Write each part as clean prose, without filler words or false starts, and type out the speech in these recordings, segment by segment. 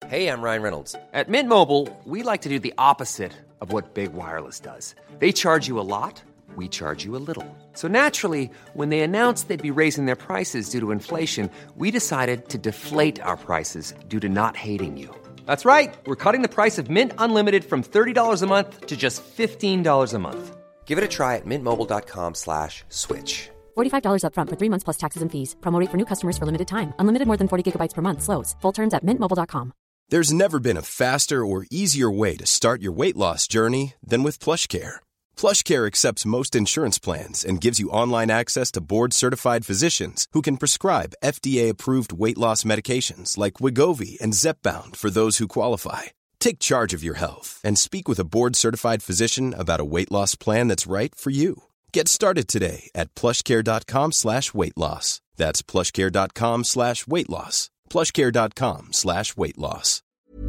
Hey, I'm Ryan Reynolds. At Mint Mobile, we like to do the opposite of what Big Wireless does. They charge you a lot, we charge you a little. So naturally, when they announced they'd be raising their prices due to inflation, we decided to deflate our prices due to not hating you. That's right. We're cutting the price of Mint Unlimited from $30 a month to just $15 a month. Give it a try at mintmobile.com/switch. $45 up front for 3 months plus taxes and fees. Promo rate for new customers for limited time. Unlimited more than 40 gigabytes per month. Slows full terms at mintmobile.com. There's never been a faster or easier way to start your weight loss journey than with PlushCare. PlushCare accepts most insurance plans and gives you online access to board-certified physicians who can prescribe FDA-approved weight loss medications like Wegovy and Zepbound for those who qualify. Take charge of your health and speak with a board-certified physician about a weight loss plan that's right for you. Get started today at plushcare.com/weight loss. That's plushcare.com/weight loss. plushcare.com/weight loss.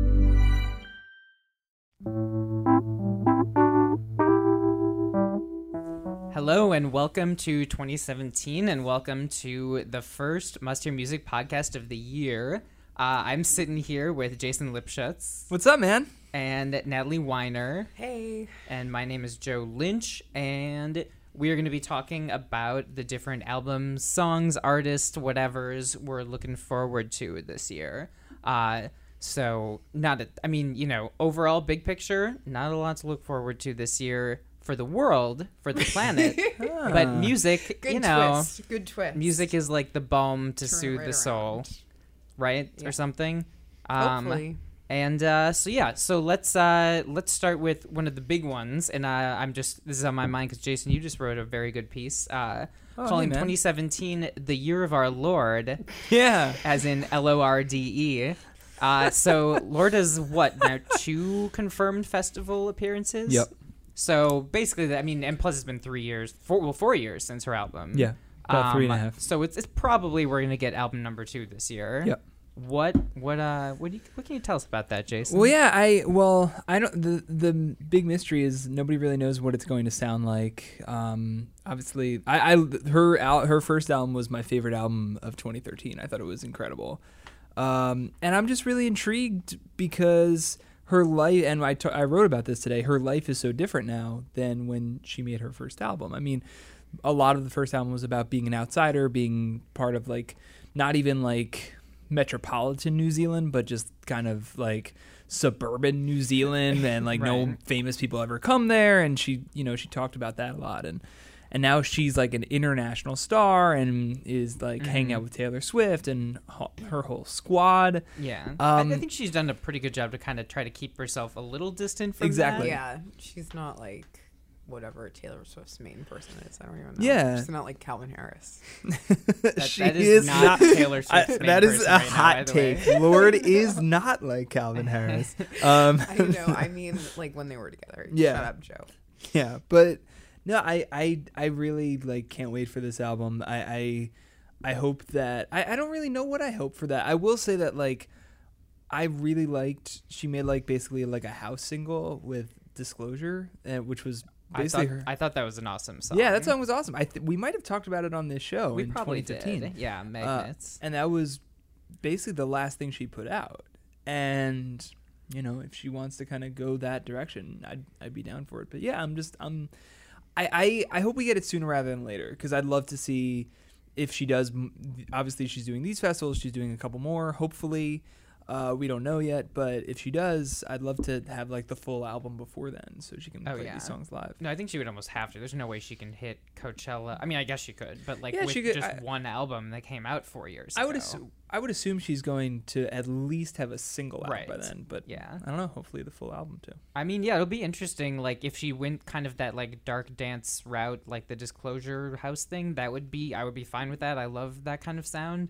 Hello and welcome to 2017 and welcome to the first Must Hear Music podcast of the year. I'm sitting here with Jason Lipschutz. What's up, man? And Natalie Weiner. Hey. And my name is Joe Lynch, and we are going to be talking about the different albums, songs, artists, whatevers we're looking forward to this year. Overall, big picture, not a lot to look forward to this year for the world, for the planet. But music, Good twist. Music is like the balm to Turn soothe right the soul, around. right? Yeah. Or something. Hopefully. And so let's start with one of the big ones, and this is on my mind because Jason, you just wrote a very good piece calling 2017 the year of our Lord. Yeah, as in LORDE. So Lord has what now 2 confirmed festival appearances. Yep. So basically, and plus it's been 3 years, 4 years since her album. Yeah, about 3.5. So it's probably we're gonna get album number 2 this year. Yep. What can you tell us about that, Jason? Well, yeah, I don't. The big mystery is nobody really knows what it's going to sound like. Obviously, her first album was my favorite album of 2013. I thought it was incredible, and I'm just really intrigued because her life, and I wrote about this today. Her life is so different now than when she made her first album. I mean, a lot of the first album was about being an outsider, being part of not even metropolitan New Zealand, but just kind of suburban New Zealand, and Right. No famous people ever come there, and she talked about that a lot, and now she's an international star and is hanging out with Taylor Swift and her whole squad. Yeah, I think she's done a pretty good job to kind of try to keep herself a little distant from Exactly. that. Yeah, she's not whatever Taylor Swift's main person is. I don't even know. Yeah. She's not Calvin Harris. That is not Taylor Swift's main that is person a right now, hot by the take. way. Lord is not like Calvin Harris. I know. I mean, when they were together. Yeah. Shut up, Joe. Yeah, but no, I really can't wait for this album. I hope that I don't really know what I hope for that. I will say that I really liked she made basically a house single with Disclosure, which was basically I thought that was an awesome song. Yeah, that song was awesome. We might have talked about it on this show. We in probably 2015. did. Yeah, Magnets. And that was basically the last thing she put out. And if she wants to kind of go that direction, I'd be down for it. But yeah, I hope we get it sooner rather than later, because I'd love to see if she does. Obviously, she's doing these festivals. She's doing a couple more, hopefully. We don't know yet, but if she does, I'd love to have the full album before then, so she can play these songs live. No, I think she would almost have to. There's no way she can hit Coachella. I mean, I guess she could, but with she could, just one album that came out 4 years ago. I would assume she's going to at least have a single out by then, but yeah, I don't know. Hopefully, the full album too. I mean, yeah, it'll be interesting. If she went kind of that dark dance route, the Disclosure house thing, I would be fine with that. I love that kind of sound.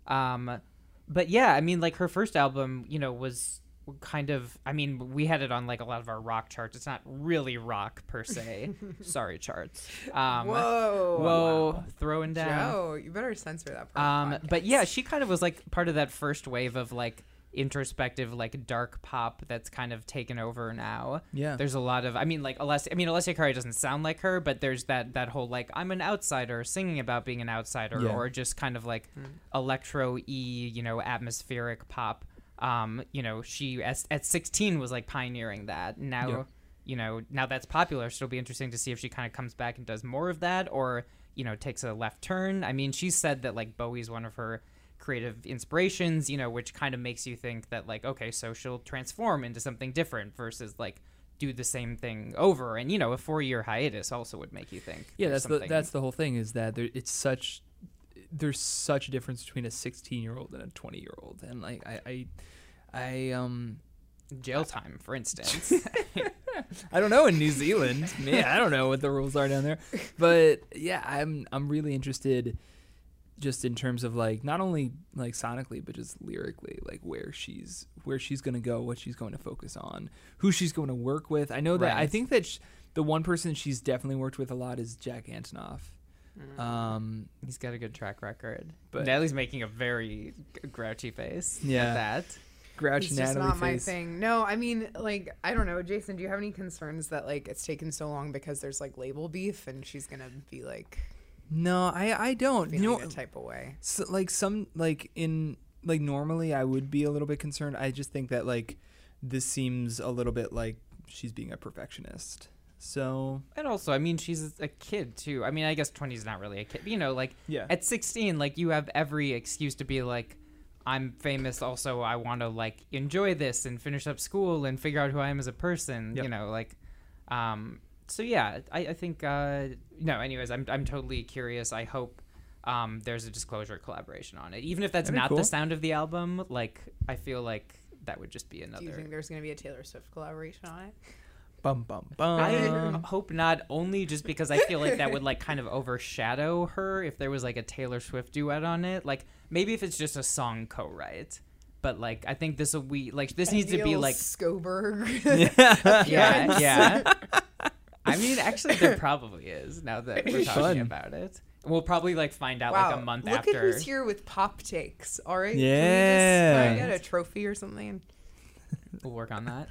But yeah, I mean, her first album, was kind of, we had it on a lot of our rock charts. It's not really rock per se. Sorry, charts. Whoa. Wow. Throwing down. Joe, you better censor that part. But yeah, she kind of was part of that first wave of introspective dark pop that's kind of taken over now. Yeah. There's a lot of Alessia Cara doesn't sound like her, but there's that whole I'm an outsider singing about being an outsider, or just kind of electro-y, atmospheric pop You know, she at 16 was like pioneering that. Now, Yeah. you know, now that's popular. So it'll be interesting to see if she kind of comes back and does more of that, or, you know, takes a left turn. I mean, she said that like Bowie's one of her creative inspirations, you know, which kind of makes you think that like, okay, so she'll transform into something different versus like do the same thing over. And, you know, a 4-year hiatus also would make you think. Yeah, there's that's the whole thing, is that there's such a difference between a 16-year-old and a 20-year-old, and like I jail time, for instance. I don't know in New Zealand. Man, I don't know what the rules are down there. But yeah, I'm really interested just in terms of like not only like sonically but just lyrically, like where she's going to go, what she's going to focus on, who she's going to work with. I know that I think that the one person she's definitely worked with a lot is Jack Antonoff. He's got a good track record. But- But Natalie's making a very grouchy face. Yeah. At that. Grouch It's just Natalie not my face. thing. No, I mean, like, I don't know. Jason, do you have any concerns that, like, it's taken so long because there's, like, label beef and she's going to be, like, No, I don't. You feeling know, a type of way? so, like normally I would be a little bit concerned. I just think that like this seems a little bit like she's being a perfectionist. So And also, I mean, she's a kid, too. I mean, I guess 20 is not really a kid. But, you know, like, Yeah. at 16, like, you have every excuse to be like, I'm famous. Also, I want to, like, enjoy this and finish up school and figure out who I am as a person. Yep. You know, like, so, yeah, I think, no, anyways, I'm totally curious. I hope there's a Disclosure collaboration on it. Even if that's That'd be not cool. the sound of the album, like, I feel like that would just be another. Do you think there's going to be a Taylor Swift collaboration on it? bum bum bum. I hope not, only just because I feel like that would like kind of overshadow her if there was like a Taylor Swift duet on it. Like maybe if it's just a song co-write, but like I think this will be like this needs to be Neil like Scoberg. yeah. I mean, actually, there probably is now that we're talking Fun. about it. We'll probably like find out like a month look after. at who's here with pop takes. All right. Yeah. Can we just get a trophy or something? We'll work on that.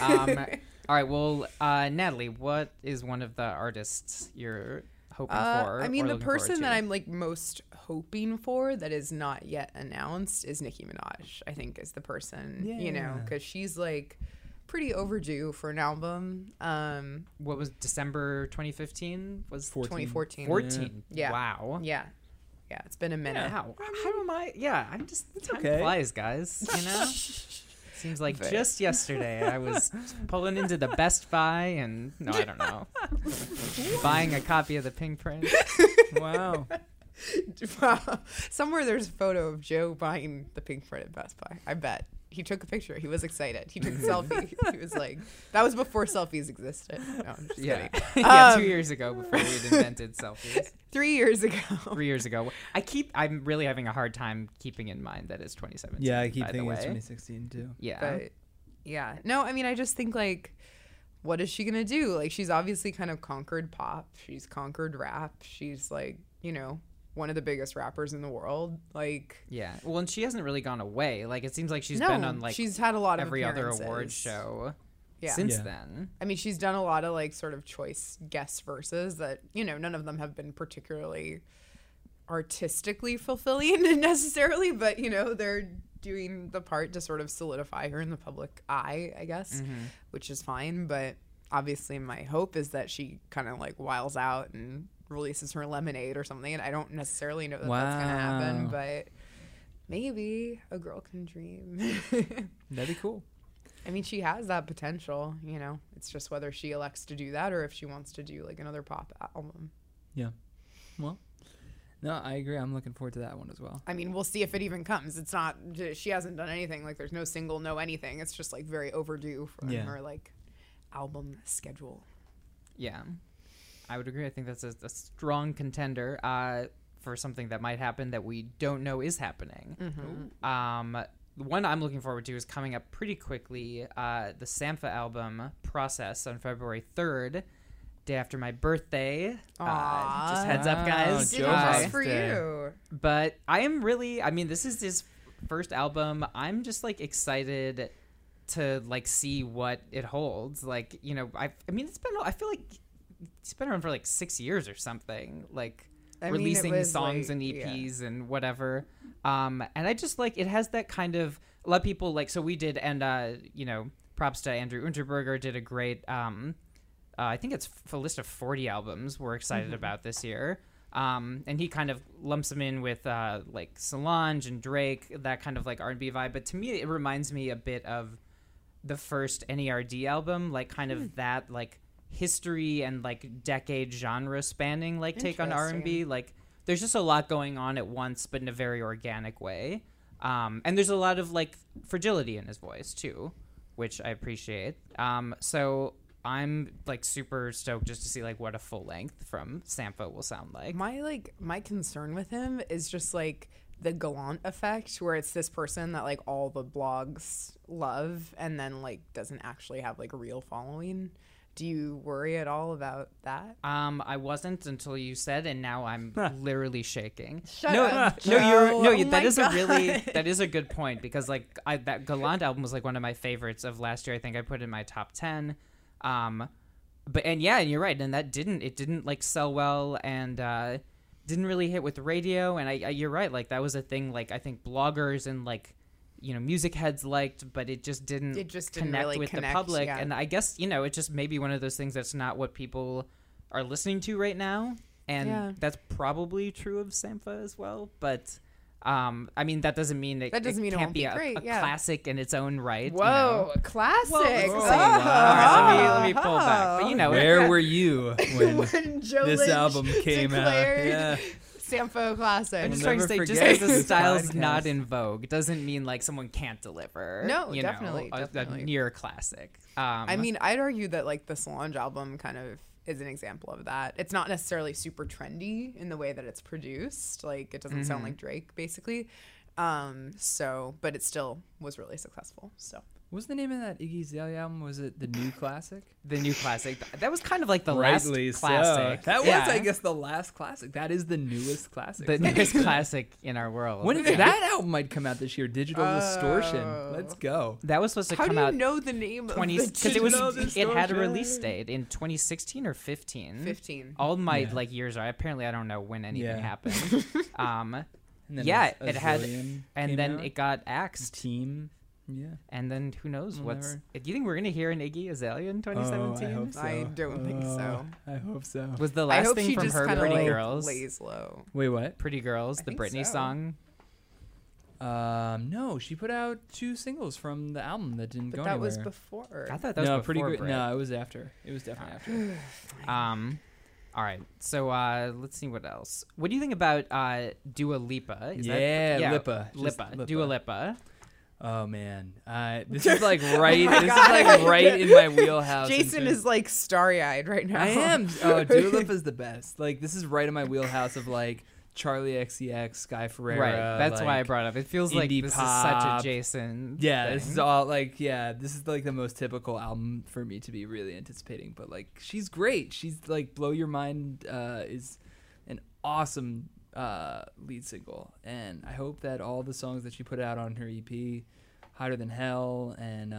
All right. Well, Natalie, what is one of the artists you're hoping for? I mean, or the looking forward person to? that I'm like most hoping for that is not yet announced is Nicki Minaj. I think is the person, you know, Yeah. because she's like pretty overdue for an album. What was December 2015? Was 2014. 14. Yeah. Wow. Yeah, it's been a minute. Wow. How am I? Yeah, I'm just. Time okay. flies, guys. You know. Seems like just yesterday I was pulling into the Best Buy and no, I don't know, buying a copy of the Pink Print. Wow. Wow. Somewhere there's a photo of Joe buying the Pink Print at Best Buy. I bet. He took a picture. He was excited. He took a selfie. He was like, that was before selfies existed. No, I'm just Yeah, kidding. yeah. 2 years ago, before we'd invented selfies. 3 years ago. 3 years ago. I'm really having a hard time keeping in mind that it's 2017. Yeah, I keep by the thinking it's way. 2016 too. Yeah. But yeah. No, I mean, I just think like, what is she going to do? Like, she's obviously kind of conquered pop. She's conquered rap. She's like, you know, one of the biggest rappers in the world. Like, Yeah. Well, and she hasn't really gone away. Like it seems like she's no, been on like she's had a lot of every other appearances. award show Yeah. since Yeah. then. I mean, she's done a lot of like sort of choice guest verses that, you know, none of them have been particularly artistically fulfilling necessarily, but, you know, they're doing the part to sort of solidify her in the public eye, I guess, which is fine. But obviously, my hope is that she kind of like wiles out and releases her Lemonade or something. And I don't necessarily know that that's going to happen, Wow. but maybe a girl can dream. That'd be cool. I mean, she has that potential, you know. It's just whether she elects to do that or if she wants to do like another pop album. Yeah. Well, no, I agree. I'm looking forward to that one as well. I mean, we'll see if it even comes. It's not, she hasn't done anything. Like, there's no single, no anything. It's just like very overdue from Yeah. her like album schedule. Yeah, I would agree. I think that's a strong contender for something that might happen that we don't know is happening. The one I'm looking forward to is coming up pretty quickly. The Sampha album, Process, on February 3rd, day after my birthday. Just heads up, guys. Joe Just Joe's for birthday. you. But I am really, I mean, this is his first album. I'm just like excited to like see what it holds. Like, you know, I mean, I feel like it's been around for like 6 years or something. Like I mean, it releasing was, songs like, and EPs and whatever. And I just like, it has that kind of a lot of people like, so we did, and props to Andrew Unterberger, did a great I think it's a list of 40 albums we're excited about this year. And he kind of lumps them in with like Solange and Drake, that kind of like R&B vibe. But to me, it reminds me a bit of the first NERD album, like kind of that like history and like decade genre spanning like take on R&B. Like there's just a lot going on at once, but in a very organic way. And there's a lot of like fragility in his voice too, which I appreciate. So I'm like super stoked just to see like what a full length from Sampha will sound like. My concern with him is just like the Gallant effect, where it's this person that like all the blogs love and then like doesn't actually have like a real following. Do you worry at all about that? I wasn't until you said, and now I'm literally shaking. Shut up, Joe. That is a good point, because like that Gallant album was like one of my favorites of last year. I think I put it in my top 10. And you're right, and it didn't like sell well, and didn't really hit with radio. And you're right, like that was a thing like I think bloggers and like music heads liked, but it just didn't connect really with the public. Yeah. And I guess it's just maybe one of those things that's not what people are listening to right now, and that's probably true of Sampha as well. But I mean, that doesn't mean it can't be a classic in its own right. Whoa, a classic! Whoa. All right, let me pull back. But where were you when Joe this Lynch album came out? Yeah. Sampha classic. I'm just trying to say, just because the style's not in vogue doesn't mean like someone can't deliver. No, definitely. A near classic. I mean, I'd argue that like the Solange album kind of is an example of that. It's not necessarily super trendy in the way that it's produced. Like it doesn't sound like Drake, basically. But it still was really successful. So. What's the name of that Iggy Azalea album? Was it The New Classic? The New Classic. That was kind of like the Rightly last classic. So. That was, I guess, the last classic. That is the newest classic. The newest classic in our world. When that album might come out this year? Digital Distortion. Let's go. That was supposed to come out. How do you know the name of the Digital Distortion? It had a release date in 2016 or 15. 15. All my like years are. Apparently, I don't know when anything happened. And then it had, and then out. It got axed. Team. Yeah. And then who knows do you think we're going to hear an Iggy Azalea in 2017? I hope so. I don't think so. I hope so. Was the last thing from her Pretty Girls? Lays low. Wait, what? Pretty Girls, the Britney song? No, she put out 2 singles from the album that didn't go anywhere. That was before. I thought that was before. Pretty Good. No, it was after. It was definitely after. All right, so let's see what else. What do you think about Dua Lipa? Lipa. Dua Lipa. Oh man, this is like right. This is like right in my wheelhouse. Jason is like starry-eyed right now. I am. Oh, Dua Lipa is the best. Like this is right in my wheelhouse of like Charlie XCX, Sky Ferreira. Right, that's like, why I brought it up. It feels like this pop. is such a Jason. Yeah, thing. this is all like this is like the most typical album for me to be really anticipating. But like she's great. She's like Blow Your Mind is an awesome lead single, and I hope that all the songs that she put out on her EP, Hotter Than Hell, and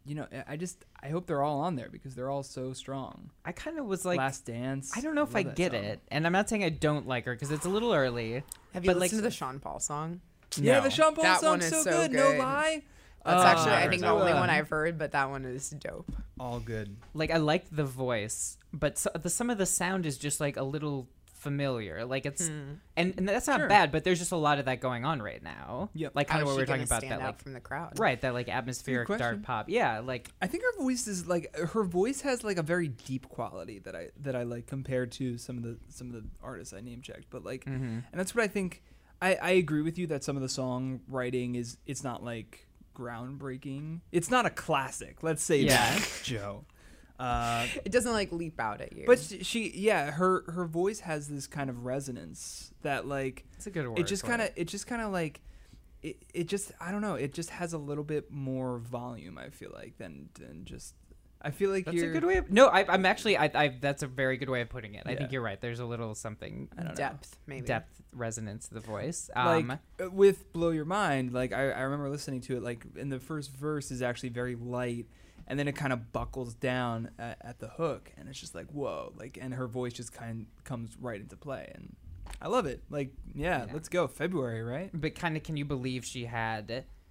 I hope they're all on there because they're all so strong. I kind of was like Last Dance. I don't know if I get it, and I'm not saying I don't like her because it's a little early. Have you listened to the Sean Paul song? Yeah, the Sean Paul that song's one is so good. No lie. That's actually I think the only one I've heard, but that one is dope. All good. Like I like the voice, but some of the sound is just like a little familiar, like it's and that's not bad, but there's just a lot of that going on right now. Like kind of what we're talking about, that like from the crowd, right? That like atmospheric dark pop. Yeah, like I think her voice is like her voice has like a very deep quality that I like compared to some of the artists I name checked. But like, and that's what I think. I agree with you that some of the songwriting it's not like groundbreaking. It's not a classic. Let's say that, Joe. It doesn't like leap out at you. But her voice has this kind of resonance that like it's a good word. It just kind of like it just I don't know. It just has a little bit more volume. I feel like than just. I feel like that's a good way of. No, I'm actually. That's a very good way of putting it. I think you're right. There's a little something. I don't depth, know. maybe resonance to the voice. Like with Blow Your Mind, like I remember listening to it. Like in the first verse is actually very light. And then it kind of buckles down at the hook, and it's just like whoa, like, and her voice just kind of comes right into play, and I love it. Like, yeah, let's go February, right? But kind of, can you believe she had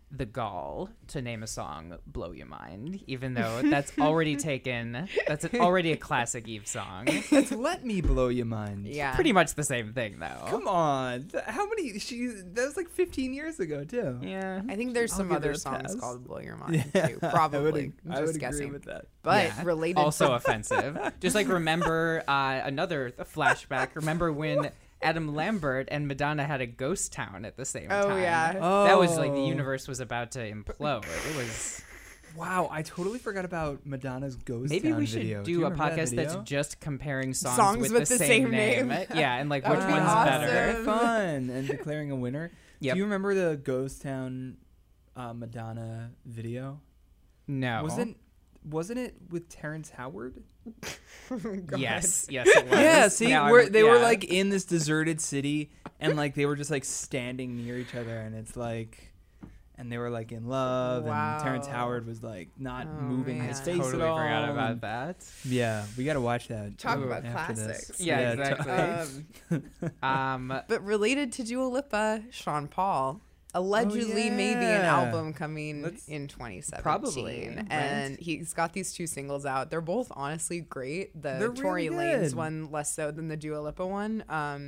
the gall to name a song "Blow Your Mind," even though that's already taken. That's already a classic Eve song. That's Let Me Blow Your Mind. Yeah. Pretty much the same thing, though. Come on. How many? That was like 15 years ago, too. Yeah. I think there's some give other it a songs pass. called "Blow Your Mind" too. Probably. I I'm would just guessing. agree with that. But Yeah. related Also to offensive. Just like remember another flashback. Remember when Adam Lambert and Madonna had a ghost town at the same time? Oh, yeah. That was like the Oh. universe was about to implode. It was. Wow, I totally forgot about Madonna's Ghost Maybe Town we should video. do you a remember that podcast that's video? just comparing songs with the same name. Yeah, and like That which would be one's awesome. better. Very fun and declaring a winner. Yep. Do you remember the Ghost Town Madonna video? No. Wasn't it with Terrence Howard? Yes, it was. Yeah, see, Now they were yeah. like in this deserted city, and like they were just like standing near each other, and it's like, and they were like in love, and Terrence Wow. Howard was like not moving his man. face Totally at all. forgot about and- that. Yeah, we got to watch that. Talk Ooh, about after this. classics. Yeah, to- exactly. But related to Dua Lipa, Sean Paul allegedly maybe an yeah. album coming in 2017. Probably, And he's got these 2 singles out. They're both honestly great. The They're Tory really Lanez good. one less so than the Dua Lipa one.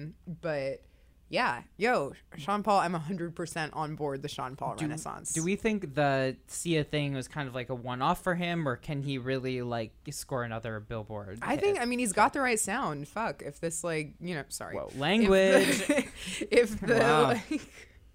But yeah, Sean Paul, I'm 100% on board the Sean Paul renaissance. Do we think the Sia thing was kind of like a one-off for him, or can he really like score another Billboard? I think, I mean, he's got the right sound. Fuck, if this like, sorry. Whoa, language. If the Wow. like,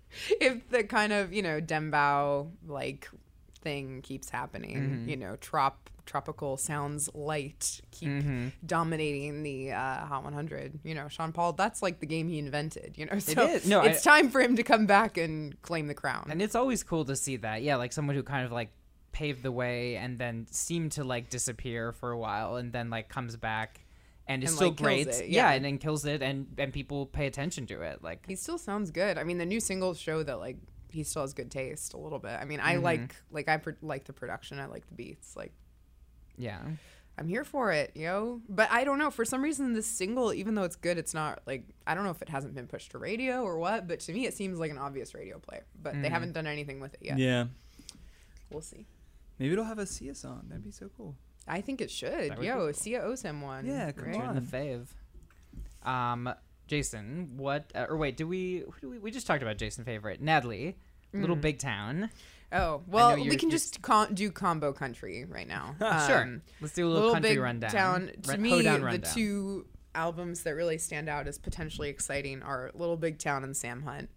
if the kind of Dembow like thing keeps happening, tropical sounds light keep dominating the Hot 100. Sean Paul, that's like the game he invented. So is. No, it's time for him to come back and claim the crown. And it's always cool to see that. Yeah, like someone who kind of like paved the way and then seemed to like disappear for a while and then like comes back and is And, still like, kills great. it, yeah, yeah. and then kills it and people pay attention to it. Like He still sounds good. I mean, the new singles show that like he still has good taste a little bit. I mean, I like the production. I like the beats. Like, yeah. I'm here for it, But I don't know. For some reason, this single, even though it's good, it's not like, I don't know if it hasn't been pushed to radio or what, but to me, it seems like an obvious radio play. But they haven't done anything with it yet. Yeah, We'll see. maybe it'll have a Sia song. That'd be so cool. I think it should. That would be cool. Sia owes him one. Yeah, come right? on. Turn the fave. Jason, what? Or wait, we just talked about Jason favorite Natalie, Little Big Town. Oh, well, know we you're can just do combo country right now. Sure. Let's do a little country Big rundown. To me, Hoedown the rundown. 2 albums that really stand out as potentially exciting are Little Big Town and Sam Hunt.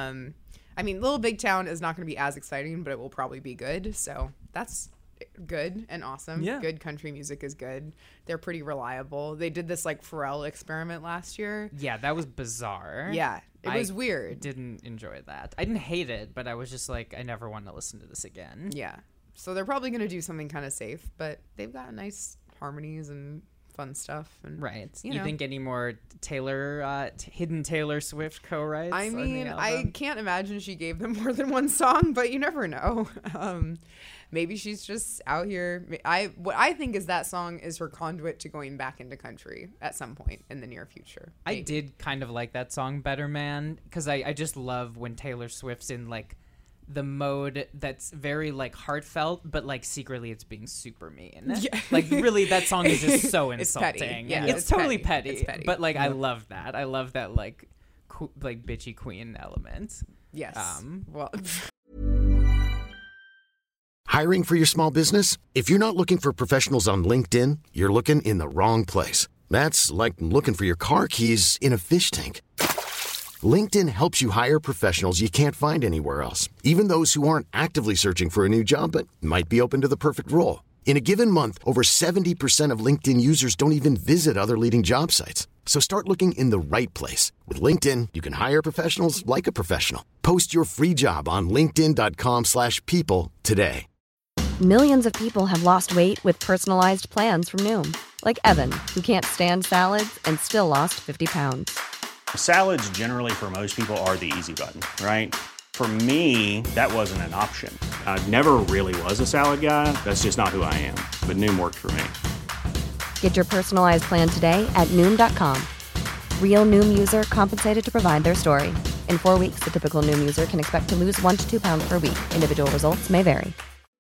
I mean, Little Big Town is not going to be as exciting, but it will probably be good. So that's good and awesome. Yeah. Good country music is good. They're pretty reliable. They did this like Pharrell experiment last year. Yeah, that was bizarre. Yeah, it I was weird. Didn't enjoy that. I didn't hate it, but I was just like, I never want to listen to this again. Yeah. So they're probably going to do something kind of safe, but they've got nice harmonies and fun stuff. And, Right. You You know. think any more hidden Taylor Swift co-writes? I on the mean, I album? can't imagine she gave them more than one song, but you never know. Maybe she's just out here. What I think is that song is her conduit to going back into country at some point in the near future. I Maybe. did kind of like that song Better Man because I just love when Taylor Swift's in like the mode that's very like heartfelt, but like secretly it's being super mean. Yeah. Like really, that song is just so It's petty. insulting. Yeah, And it's it's totally petty. petty. It's petty. But like I love that. I love that like like bitchy queen element. Yes. Well, Hiring for your small business? If you're not looking for professionals on LinkedIn, you're looking in the wrong place. That's like looking for your car keys in a fish tank. LinkedIn helps you hire professionals you can't find anywhere else, even those who aren't actively searching for a new job but might be open to the perfect role. In a given month, over 70% of LinkedIn users don't even visit other leading job sites. So start looking in the right place. With LinkedIn, you can hire professionals like a professional. Post your free job on linkedin.com/people today. Millions of people have lost weight with personalized plans from Noom. Like Evan, who can't stand salads and still lost 50 pounds. Salads generally for most people are the easy button, right? For me, that wasn't an option. I never really was a salad guy. That's just not who I am. But Noom worked for me. Get your personalized plan today at Noom.com. Real Noom user compensated to provide their story. In 4 weeks, the typical Noom user can expect to lose 1 to 2 pounds per week. Individual results may vary.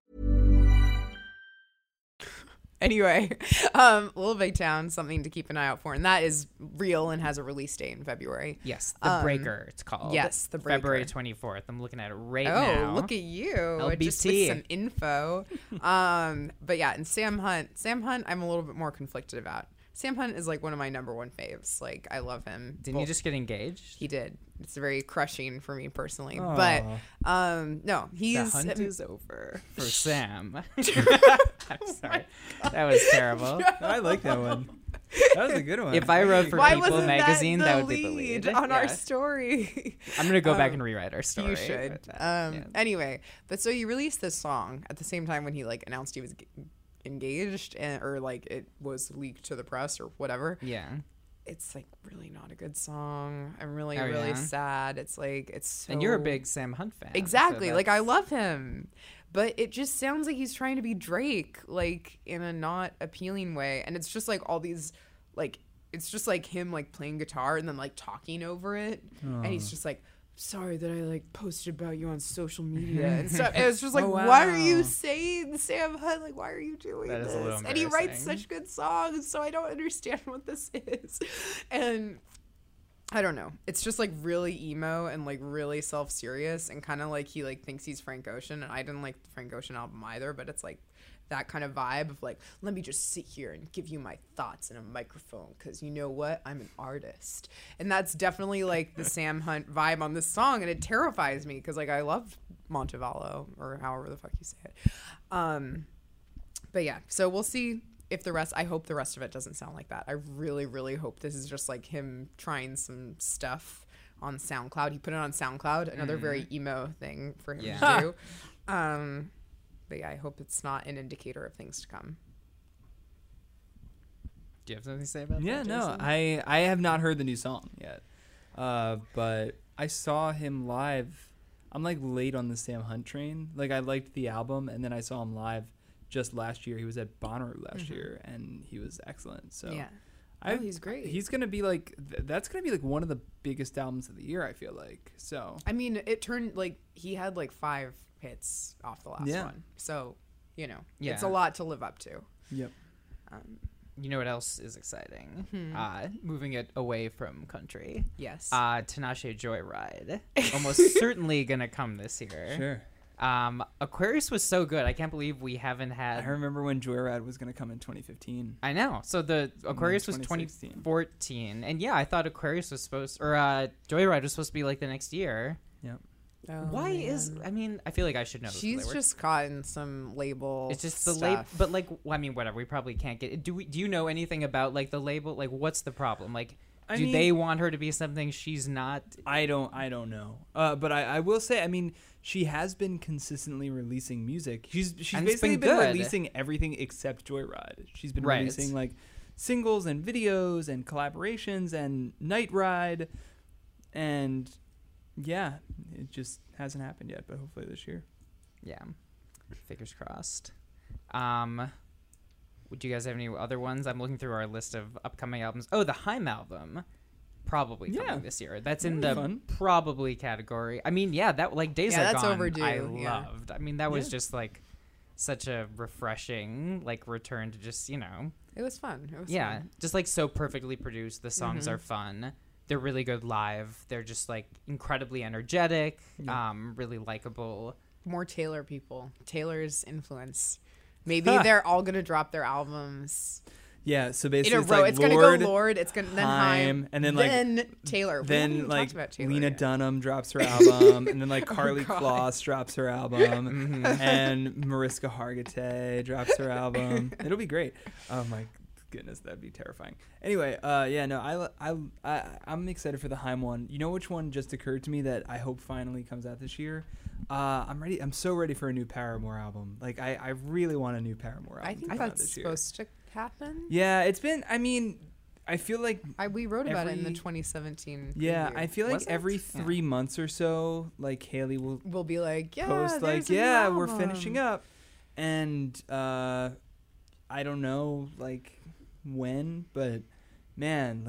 Anyway, Little Big Town, something to keep an eye out for. And that is real and has a release date in February. Yes, The Breaker, it's called. Yes, The Breaker. February 24th. I'm looking at it right now. Oh, look at you. Just with LBT. some info. But yeah, and Sam Hunt, I'm a little bit more conflicted about. Sam Hunt is like one of my number one faves. Like, I love him. Didn't you just get engaged? He did. It's very crushing for me personally. Aww. But no, he's The hunt is over for Sam. I'm sorry. That was terrible. I like that one. That was a good one. If I wrote for Why People wasn't magazine, that, that the would be the lead on our Yeah. story? I'm gonna go back and rewrite our story. You should. But, yeah. Anyway, but so you released this song at the same time when he like announced he was engaged, or like it was leaked to the press or whatever. Yeah. It's like really not a good song. I'm really Oh, really yeah? sad. It's like it's so... And you're a big Sam Hunt fan. so Exactly. Like I that's- love him. But it just sounds like he's trying to be Drake, like in a not appealing way. And it's just like all these like it's just like him like playing guitar and then like talking over it. And he's just like, sorry that I like posted about you on social media and stuff. And it's just like, Oh, why are you wow. saying Sam Hunt? Like, why are you doing That is this? a little And he writes embarrassing. such good songs, so I don't understand what this is. And I don't know. It's just like really emo and like really self-serious and kind of like he like thinks he's Frank Ocean. And I didn't like the Frank Ocean album either, but it's like that kind of vibe of like, let me just sit here and give you my thoughts in a microphone because you know what? I'm an artist. And that's definitely like the Sam Hunt vibe on this song. And it terrifies me because like I love Montevallo or however the fuck you say it. But yeah, so we'll see if I hope the rest of it doesn't sound like that. I really, really hope this is just like him trying some stuff on SoundCloud. He put it on SoundCloud, another very emo thing for him to do. But yeah, I hope it's not an indicator of things to come. Do you have something to say about Yeah, that? no, Jason? I have not heard the new song yet, but I saw him live. I'm like late on the Sam Hunt train. Like I liked the album, and then I saw him live just last year. He was at Bonnaroo last year, and he was excellent. So Yeah. I, he's great. He's gonna be like that's gonna be like one of the biggest albums of the year. I feel like so. I mean, it turned like he had like 5 hits off the last one. So, you know, it's a Yeah. lot to live up to. Yep. You know what else is exciting? Moving it away from country. Yes. Tinashe Joyride. Almost certainly gonna come this year. Sure. Aquarius was so good. I can't believe we haven't had. I remember when Joyride was gonna come in 2015. I know. So the Aquarius was 2016. 2014, and yeah, I thought Aquarius was supposed, or Joyride was supposed to be like the next year. Yep. Why is? I mean, I feel like I should know. this, but She's they were- just gotten some label. It's just the stuff. label, but like, I mean, whatever. We probably can't get. Do you know anything about like the label? Like, what's the problem? Like, I do mean- they want her to be something she's not? I don't know. But I will say, I mean, she has been consistently releasing music. She's And it's basically been been good. releasing everything except Joyride. She's been Right. releasing like singles and videos and collaborations and Night Ride, and yeah, it just hasn't happened yet. But hopefully this year. Yeah, fingers crossed. Do you guys have any other ones? I'm looking through our list of upcoming albums. Oh, the Haim album. Probably coming Yeah. this year. That's in That'll the be fun. probably category. I mean, yeah, that like Days Yeah, Are that's Gone. overdue, I yeah. loved. I mean, that was Yeah. just like such a refreshing like return to just It was fun. It was yeah, fun. just like so perfectly produced. The songs Mm-hmm. are fun. They're really good live. They're just like incredibly energetic. Really likable. More Taylor people. Taylor's influence. Maybe they're all gonna drop their albums Yeah. So in basically, a it's row. like It's Lord, gonna go Lord. It's gonna then Haim, and then, like, Taylor. We haven't Then even like talked about Taylor Lena yet. Dunham drops her album, and then like Carly God. Kloss drops her album, and Mariska Hargitay drops her album. It'll be great. Oh my goodness, that'd be terrifying. Anyway, yeah, no, I'm excited for the Haim one. You know which one just occurred to me that I hope finally comes out this year? I'm ready. I'm so ready for a new Paramore album. Like I really want a new Paramore album. I think to come out that's this year. supposed to happen. Yeah, it's been. I mean, I feel like We wrote about it in the every- 2017. yeah, preview. I feel like Was it? every Yeah. 3 months or so, like Haley will We'll be like, yeah, post like, there's a new yeah, we're finishing album. up, and I don't know like when, but man, like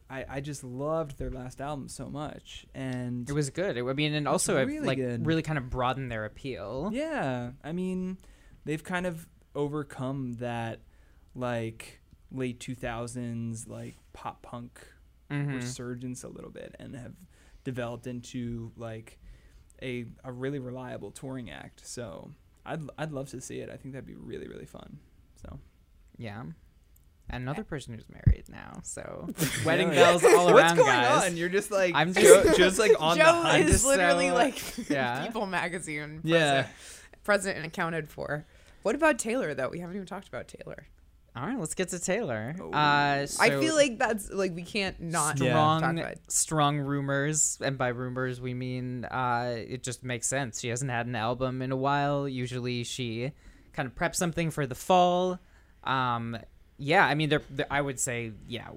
I just loved their last album so much, and It was good. And also it really like good. really kind of broadened their appeal. yeah, I mean, they've kind of overcome that like late 2000s like pop punk resurgence a little bit, and have developed into like a really reliable touring act. So I'd love to see it. I think that'd be really, really fun. So Yeah. Another person who's married now, so wedding bells all around, what's going guys. on? You're just like I'm just just like on the Joe hunt. is literally so, like yeah. People magazine Yeah. present and accounted for. What about Taylor though? We haven't even talked about Taylor. All right, let's get to Taylor. I So feel like that's like we can't not talk strong, about it. strong rumors, and by rumors we mean it just makes sense. She hasn't had an album in a while. Usually she kind of preps something for the fall. Yeah, I mean, I would say,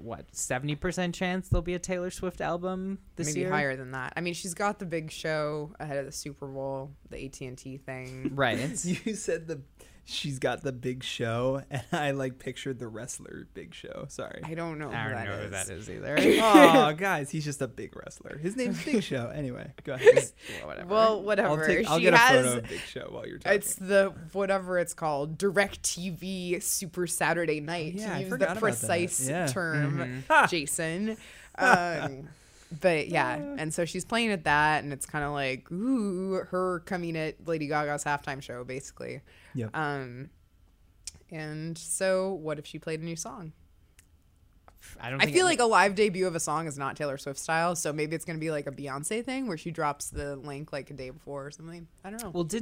70% chance there'll be a Taylor Swift album this Maybe year? higher than that. I mean, she's got the big show ahead of the Super Bowl, the AT&T thing. Right. You said she's got the big show, and I like pictured the wrestler Big Show. Sorry. I don't know I who don't that know is. who that is either. Oh, guys, he's just a big wrestler. His name's Big Show. Anyway, go ahead. Whatever. Well, whatever. I'll She get a has, photo of Big Show while you're talking. It's the whatever it's called, DirecTV Super Saturday Night. Yeah, I to use forgot the about precise that. Yeah. term, Jason. But yeah, and so she's playing at that, and it's kind of like, ooh, her coming at Lady Gaga's halftime show, basically. Yep. And so, what if she played a new song? I feel like a live debut of a song is not Taylor Swift style, so maybe it's going to be like a Beyonce thing where she drops the link like a day before or something. I don't know. Well,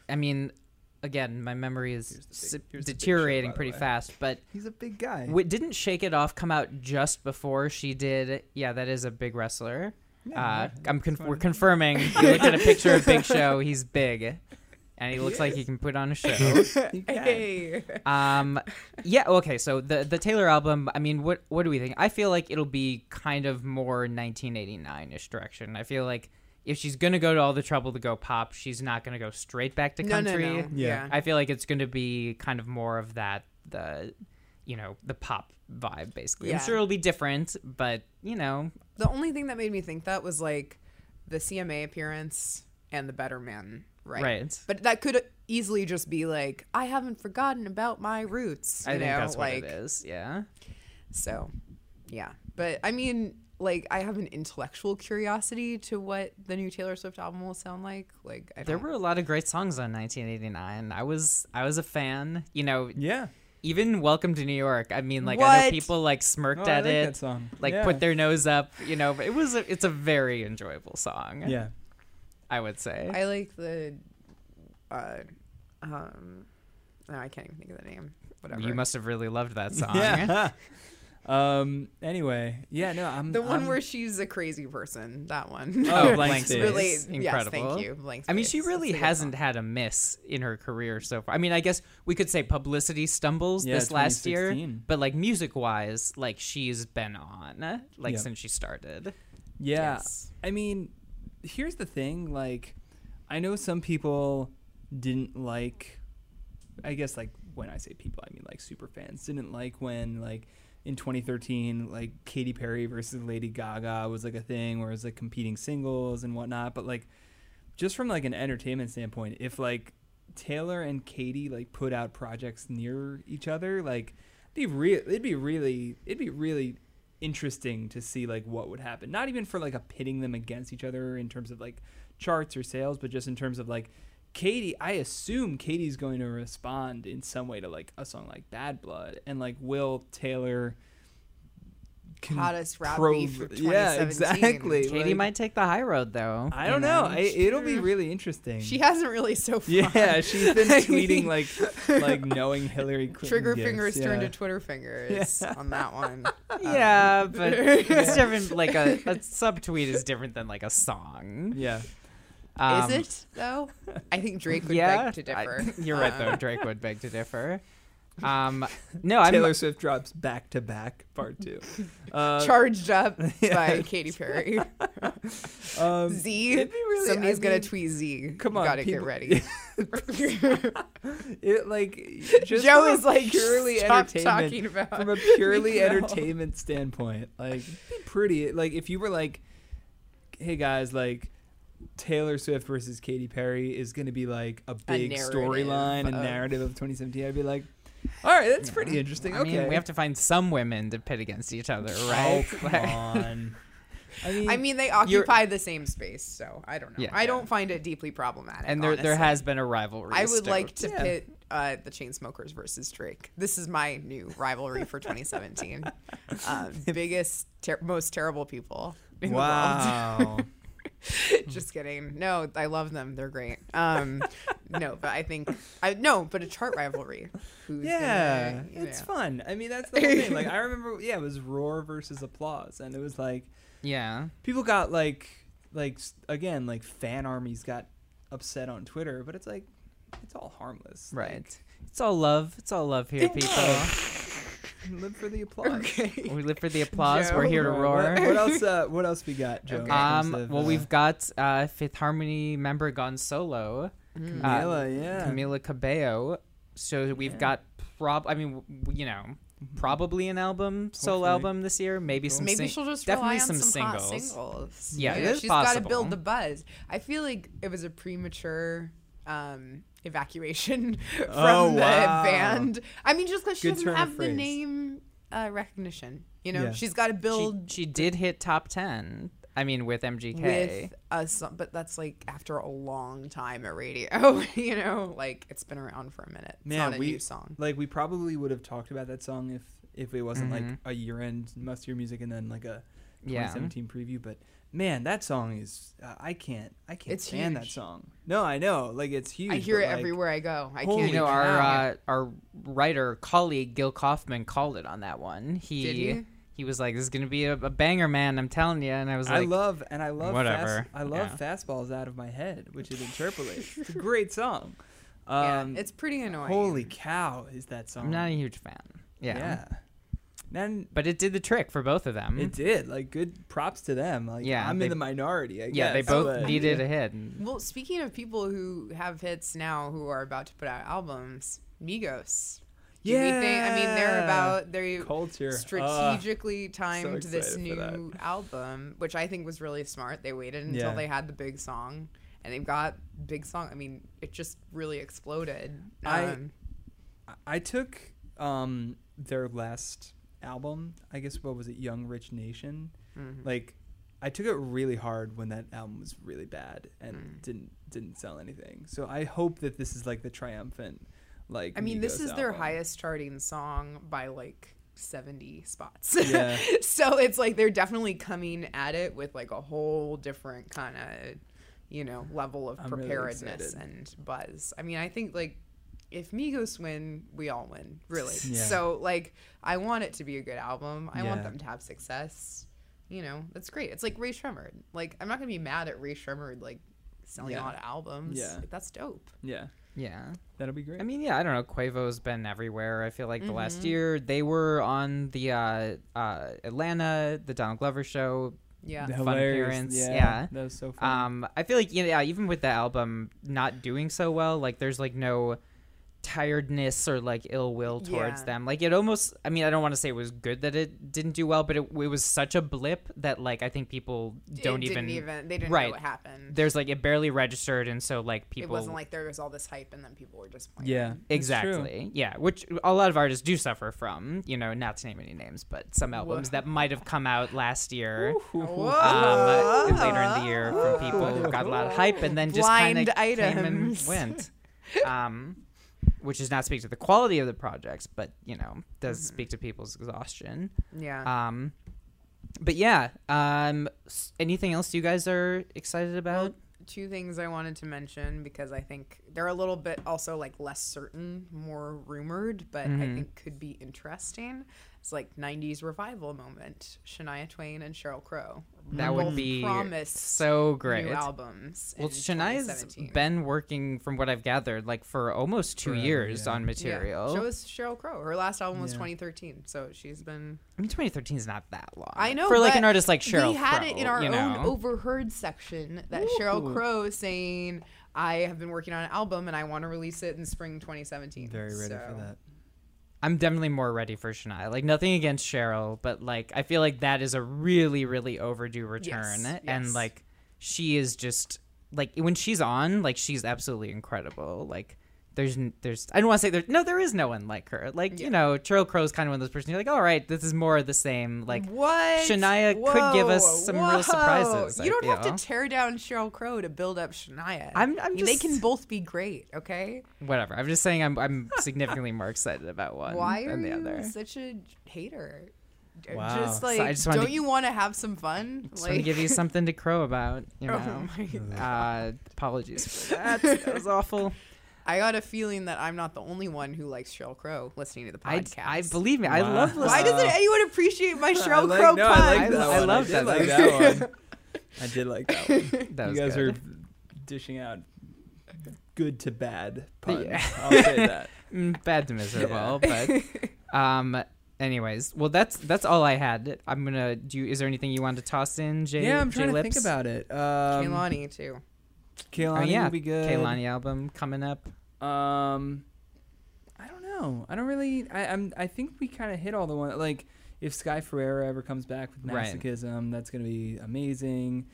again, my memory is here's the Big deteriorating Show, by the pretty way. fast, but He's a big guy. didn't Shake It Off come out just before she did? Yeah, that is a big wrestler. We're confirming. You looked at a picture of Big Show. He's big, and he looks like he can put on a show. Hey. Yeah. Okay. So the Taylor album. I mean, what do we think? I feel like it'll be kind of more 1989ish direction. I feel like if she's gonna go to all the trouble to go pop, she's not gonna go straight back to country. No. Yeah. I feel like it's gonna be kind of more of that the pop vibe basically. Yeah. I'm sure it'll be different, but The only thing that made me think that was like the CMA appearance and the Better Man, right? But that could easily just be like, I haven't forgotten about my roots. I think that's like, what it is. Yeah. So, yeah. But I mean, like, I have an intellectual curiosity to what the new Taylor Swift album will sound like. Like, There were a lot of great songs on 1989. I was a fan. Yeah. Even Welcome to New York. I mean, like, I know What? people like smirked I at like it, that song. like Yeah. put their nose up. But it's a very enjoyable song. Yeah. I would say. I like the, no, I can't even think of the name. Whatever. You must have really loved that song. Yeah. Anyway, yeah, no, I'm The one where she's a crazy person. That one. Oh, Blank Space. Really, Incredible. yes, thank you. Blank I mean, Space. she really That's a good hasn't song. had a miss in her career so far. I mean, I guess we could say publicity stumbles Yeah, this last year, 2016. but like music-wise, like she's been on Yep. since she started. Yeah. Yes. I mean, here's the thing. Like, I know some people didn't like, I guess, like, when I say people, I mean, like, super fans didn't like when, like, in 2013, like, Katy Perry versus Lady Gaga was, like, a thing where it was, like, competing singles and whatnot. But, like, just from, like, an entertainment standpoint, if, like, Taylor and Katy, like, put out projects near each other, like, it'd be really interesting to see like what would happen, not even for like a pitting them against each other in terms of like charts or sales, but just in terms of like Katy. I assume Katy's going to respond in some way to like a song like Bad Blood, and like will Taylor Hottest rap prove- beef of yeah, 2017. exactly. Katy Like, might take the high road, though. I don't know. It'll be really interesting. She hasn't really so far. Yeah, she's been tweeting like knowing Hillary Clinton. Trigger gifts, fingers turned yeah. to Twitter fingers on that one. Yeah, but it's different. Like a subtweet is different than like a song. Yeah. Um, Is it though? I think Drake would yeah, beg to differ. you're right though. Drake would beg to differ. No, I'm Taylor Swift drops Back to Back Part 2. Charged up by Katy Perry. Z. Z. It'd be really, Somebody's I gonna mean, tweet Z. Come You on, gotta people, get ready. It like just Joe from is like, purely stop entertainment talking about from a purely entertainment standpoint. Like it'd be pretty. Like if you were like, hey guys, like Taylor Swift versus Katy Perry is going to be like a big storyline and narrative of 2017. I'd be like, all right, that's pretty interesting. I mean, we have to find some women to pit against each other, right? Oh, come on. I mean, they occupy the same space, so I don't know. Yeah. I don't find it deeply problematic. And there honestly. has been a rivalry. I would like stoked. to pit the Chainsmokers versus Drake. This is my new rivalry for 2017. Biggest, most terrible people in the world. Wow. Just kidding. No, I love them. They're great. No, but I think but a chart rivalry. Who's gonna, it's fun. I mean, that's the whole thing. Like I remember, it was Roar versus Applause, and it was like, people got like again, like fan armies got upset on Twitter, but it's like it's all harmless, right? Like, it's all love. It's all love here, people. Live for the applause. Okay. We live for the applause. Joe, We're here to roar. What else? What else we got, Joe? Well, we've got Fifth Harmony member gone solo, Camila Cabello. So we've got probably an album, solo album this year. Maybe some. Maybe she'll just definitely rely on some hot singles. Yeah, it is she's possible. got to build the buzz. I feel like it was a premature evacuation from the band. I mean, just because she doesn't have the name recognition. She's got to build. She did hit top 10. I mean, with MGK. But that's like after a long time at radio. Like it's been around for a minute. It's not a new song. Like we probably would have talked about that song if it wasn't like a year-end Must Hear Music and then like a 2017 preview. But man, that song is I can't stand that song. No, I know, like it's huge. I hear it everywhere I go. I can't. Our writer colleague Gil Kaufman called it on that one. Did he? He was like, "This is gonna be a banger, man. I'm telling you." And I was like, I love whatever. Fastballs Out of My Head, which it interpolates. It's a great song. It's pretty annoying. Holy cow, is that song? I'm not a huge fan. Yeah. But it did the trick for both of them. It did. Like, good props to them. Like, I'm in the minority, I guess. Yeah, they both needed a hit. Well, speaking of people who have hits now who are about to put out albums, Migos. They're culture strategically timed this new album, which I think was really smart. They waited until they had the big song, and they've got big song. I mean, it just really exploded. I took their last album, I guess, what was it, Young Rich Nation? Mm-hmm. Like, I took it really hard when that album was really bad and didn't sell anything. So I hope that this is like the triumphant. Like, I mean, this is their album. highest charting song by like 70 spots. Yeah. So it's like they're definitely coming at it with like a whole different kind of, level of preparedness and buzz. I mean, I think like if Migos win, we all win, really. Yeah. So like, I want it to be a good album. I want them to have success. That's great. It's like Ray Shremmerd. Like, I'm not gonna be mad at Ray Shremmerd like selling a lot of albums. Yeah, like, that's dope. Yeah. Yeah. That'll be great. I mean, I don't know. Quavo's been everywhere. I feel like the last year they were on the Atlanta, the Donald Glover show. Yeah. The fun appearance. Yeah. That was so fun. I feel like, even with the album not doing so well, like there's like no tiredness or like ill will towards them. Like it almost, I mean, I don't want to say it was good that it didn't do well, but it was such a blip that like I think people they didn't know what happened. There's like it barely registered, and so like people, it wasn't like there was all this hype and then people were disappointed. Yeah, exactly. Yeah, which a lot of artists do suffer from. Not to name any names, but some albums that might have come out last year, later in the year, from people who got a lot of hype and then just kind of came and went. Which does not speak to the quality of the projects, but does speak to people's exhaustion. Yeah. But yeah. Anything else you guys are excited about? Well, two things I wanted to mention because I think they're a little bit also like less certain, more rumored, but I think could be interesting. It's like 90s revival moment. Shania Twain and Sheryl Crow. That would be so great. New albums. Well, Shania's been working, from what I've gathered, like for almost 2 years on material. Yeah. So is Sheryl Crow. Her last album was 2013, so she's been. I mean, 2013 is not that long. I know, for like an artist like Sheryl Crow. We had it in our own overheard section that Sheryl Crow saying, I have been working on an album and I want to release it in spring 2017. Very ready for that. I'm definitely more ready for Shania. Like, nothing against Cheryl, but like I feel like that is a really, really overdue return. Yes. And like she is just like when she's on, like she's absolutely incredible. Like there's I don't want to say there is no one like her. Like, you know, Sheryl Crow's kind of one of those persons you're like, all right, this is more of the same. Like what? Shania could give us some real surprises. You don't have to tear down Sheryl Crow to build up Shania. I'm just, they can both be great, okay? Whatever. I'm just saying I'm significantly more excited about one Why than the are other. you such a hater? Wow. Just like, So I just wanted don't to- you want to have some fun? Just want to give you something to crow about, you know. Oh my God. Apologies for that. That was awful. I got a feeling that I'm not the only one who likes Sheryl Crow listening to the podcast. I believe me. I Wow. love listening. Why doesn't anyone appreciate my Sheryl I Crow like, no, puns? I like that I one. love I did that. like that one. I did like that one. That You was guys good. are dishing out good to bad puns. Yeah. I'll say that. Bad to miserable, but anyways, well that's all I had. I'm gonna do. Is there anything you want to toss in, Jay? Yeah, I'm trying to J-Lips? think about it. Kehlani too. Kehlani Oh yeah, will be good. Kehlani album coming up. I don't know. I don't really. I think we kind of hit all the ones. Like, if Sky Ferreira ever comes back with Right. Masochism, that's gonna be amazing.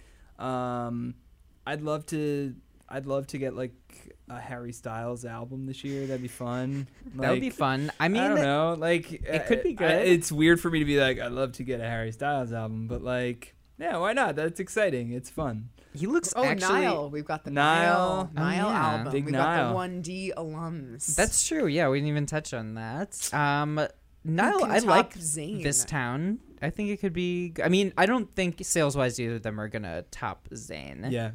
I'd love to get like a Harry Styles album this year. That'd be fun. That would be fun. I mean, I don't know. Like, it could be good. It's weird for me to be like, I'd love to get a Harry Styles album, but like, yeah, why not? That's exciting. It's fun. he looks Oh, actually. Nile. We've got the Nile. Nile Oh, yeah. album. Big We've Nile. got the 1D alums. That's true. Yeah, we didn't even touch on that. Nile, can I top like Zayn? this town. I think it could be. I mean, I don't think sales wise either of them are gonna top Zayn. Yeah.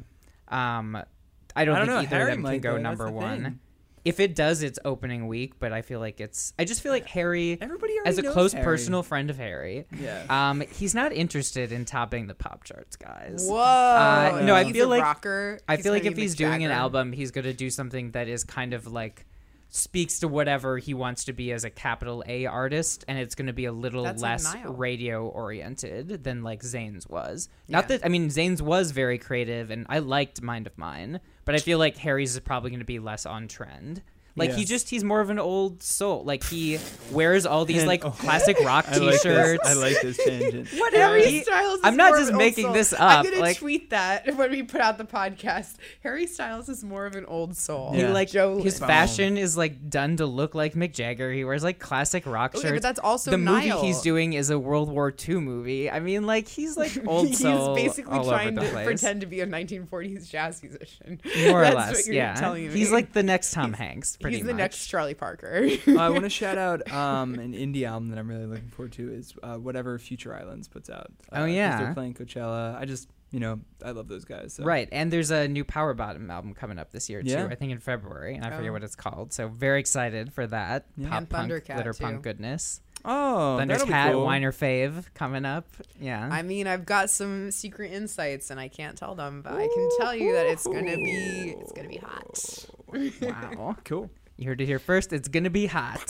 I don't think know. either Harry of them can might, go though. That's number the one. thing. If it does, it's opening week, but I feel like I just feel like Harry, Everybody already as a knows close Harry. personal friend of Harry, Yeah. he's not interested in topping the pop charts, guys. Whoa. No, I He's feel a like rocker. I feel like gonna if be he's Mick doing an Jagger. album, he's going to do something that is kind of like speaks to whatever he wants to be as a capital A artist, and it's going to be a little That's like less Niall. radio oriented than like Zayn's was. Yeah. Not that I mean Zayn's was very creative, and I liked Mind of Mine, but I feel like Harry's is probably going to be less on trend. Like Yeah. he's more of an old soul. Like he wears all these like Oh. classic rock I like this. t-shirts. I like this tangent. What Yeah. Harry He- Styles is I'm not more just of an making old this soul. up, I'm gonna like- tweet that when we put out the podcast. Harry Styles is more of an old soul. He Yeah. like Joe his Lynn. fashion is like done to look like Mick Jagger. He wears like classic rock shirts. Okay, but that's also the movie Niall. he's doing is a World War II movie. I mean, like he's like old He's soul basically all trying over to the place. pretend to be a 1940s jazz musician. More or That's less, what you're yeah. telling me. He's like the next Tom Hanks, pretty He's the much. next Charlie Parker. I want to shout out an indie album that I'm really looking forward to is whatever Future Islands puts out. Oh, 'cause yeah. they're playing Coachella. I just I love those guys. So. Right, and there's a new Power Bottom album coming up this year too. Yeah. I think in February, and I Oh. forget what it's called. So very excited for that. Yeah. Pop And punk, Thundercat, glitter too. punk goodness. Oh, that'll be Thundercat, cool. Whiner Fave coming up. Yeah. I mean, I've got some secret insights and I can't tell them, but I can tell you that it's gonna be hot. Wow. Cool. You heard it here first. It's gonna be hot.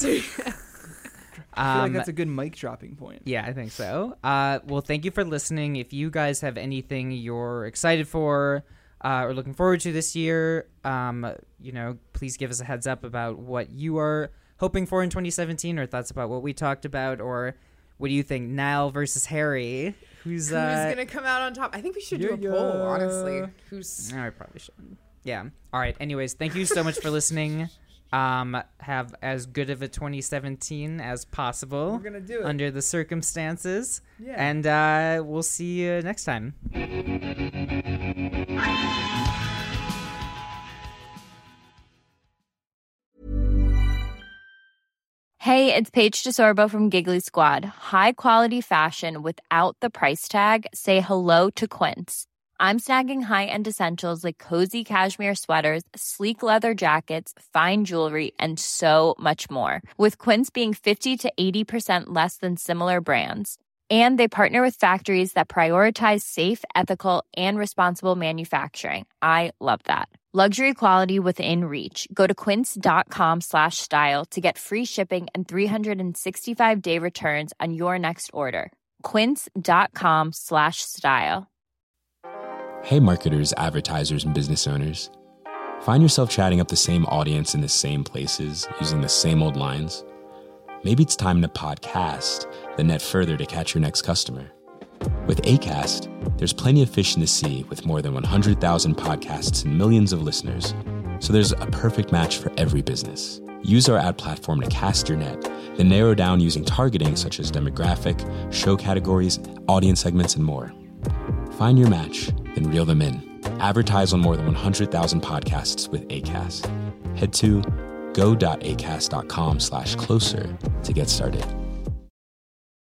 I feel like that's a good mic dropping point. Yeah, I think so. Well, thank you for listening. If you guys have anything you're excited for or looking forward to this year, please give us a heads up about what you are hoping for in 2017 or thoughts about what we talked about, or what do you think, Niall versus Harry? Who's gonna come out on top? I think we should do a poll, honestly. Who's No, I probably shouldn't. Yeah. All right. Anyways, thank you so much for listening. Have as good of a 2017 as possible. We're gonna do it. Under the circumstances. Yeah. And we'll see you next time. Hey, it's Paige DeSorbo from Giggly Squad. High quality fashion without the price tag. Say hello to Quince. I'm snagging high-end essentials like cozy cashmere sweaters, sleek leather jackets, fine jewelry, and so much more. With Quince being 50 to 80% less than similar brands. And they partner with factories that prioritize safe, ethical, and responsible manufacturing. I love that. Luxury quality within reach. Go to quince.com/style to get free shipping and 365-day returns on your next order. Quince.com/style. Hey marketers, advertisers, and business owners. Find yourself chatting up the same audience in the same places, using the same old lines? Maybe it's time to podcast, then net further to catch your next customer. With Acast, there's plenty of fish in the sea with more than 100,000 podcasts and millions of listeners. So there's a perfect match for every business. Use our ad platform to cast your net, then narrow down using targeting such as demographic, show categories, audience segments, and more. Find your match, then reel them in. Advertise on more than 100,000 podcasts with Acast. Head to go.acast.com/closer to get started.